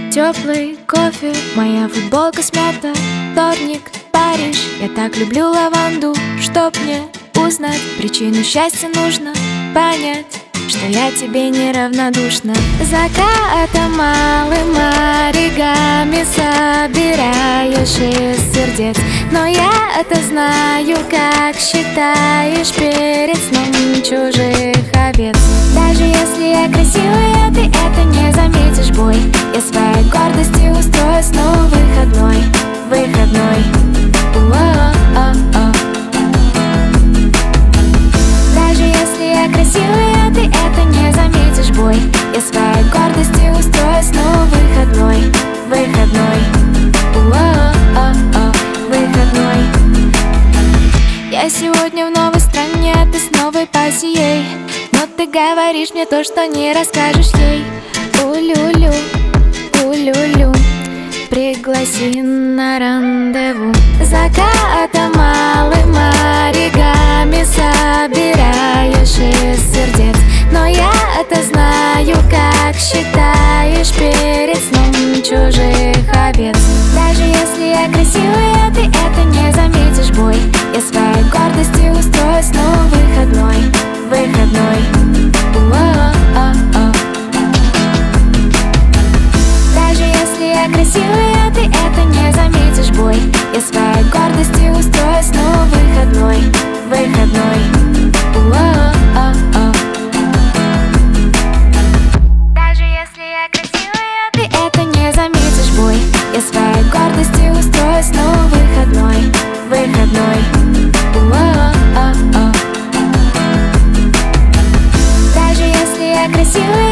Теплый кофе, моя футболка смята. Вторник, Париж, я так люблю лаванду. Чтоб мне узнать причину счастья, нужно понять, что я тебе неравнодушна. Закатом малым оригами собираешь из сердец, но я-то знаю, как считаешь перед сном чужих овец. Даже если я красивая, ты это не заметишь, бой. Я своей гордости устрою снова выходной. О-о-о-о. Даже если я красивая, ты это не заметишь, бой. Я своей гордости устрою снова выходной. О-о-о-о. Выходной. Я сегодня в новой стране, ты с новой пассией, но ты говоришь мне то, что не расскажешь ей. У-лю-лю, у-лю-лю, пригласи на рандеву. Закатом малым оригами собираешь из сердец, но я-то знаю, как считаешь перед сном чужих овец. Даже если я красивая, ты это не заметишь, бой. Я своей гордости устрою снова выходной. О-о-о-о. Даже если я красивая, ты это не заметишь, бой. Я своей гордости устрою снова выходной. О-о-о-о. Даже если я красивая, ты это не заметишь, бой. Я своей гордости устрою снова выходной. О-о-о-о. Даже если я красивая,